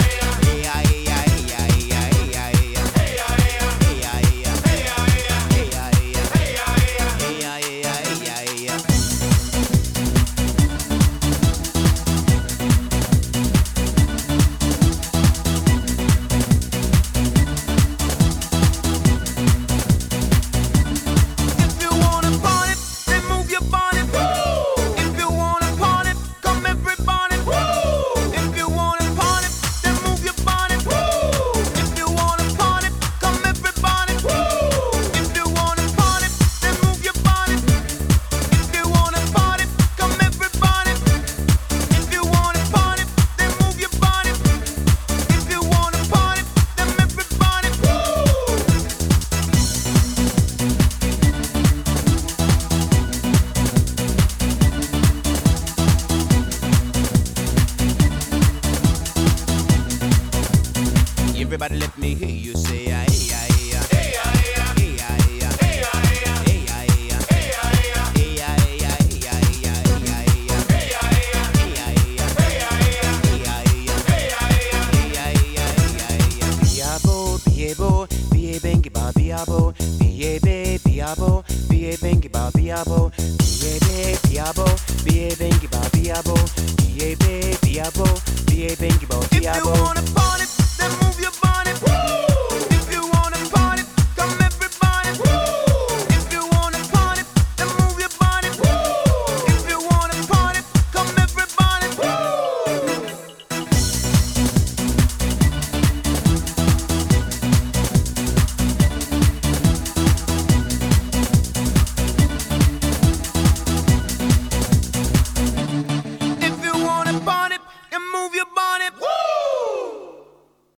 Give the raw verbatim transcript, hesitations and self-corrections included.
Everybody let me hear you say ah, hey, ah, hey, ah. Hey, ah, hey, ah. Hey, ah, hey, ah. Hey, ah, hey, ah. Hey, ah, hey, ah. Hey, ah, hey, ah. Hey, ah, hey, ah. Hey, ah, hey, ah. Hey, ah, hey, ah. Hey, ah, hey, ah. Hey, ah, hey, ah. Hey, ah, hey, ah. Hey, ah, hey, ah. Hey, ah, hey, ah. Hey, ah, hey, ah. Hey, ah, hey, ah. Biabo, biabo, bie bengi ba biabo, biebe, biabo, bie bengi ba biabo, biebe, biabo, bie bengi ba biabo, biebe, biabo, bie bengi ba biabo.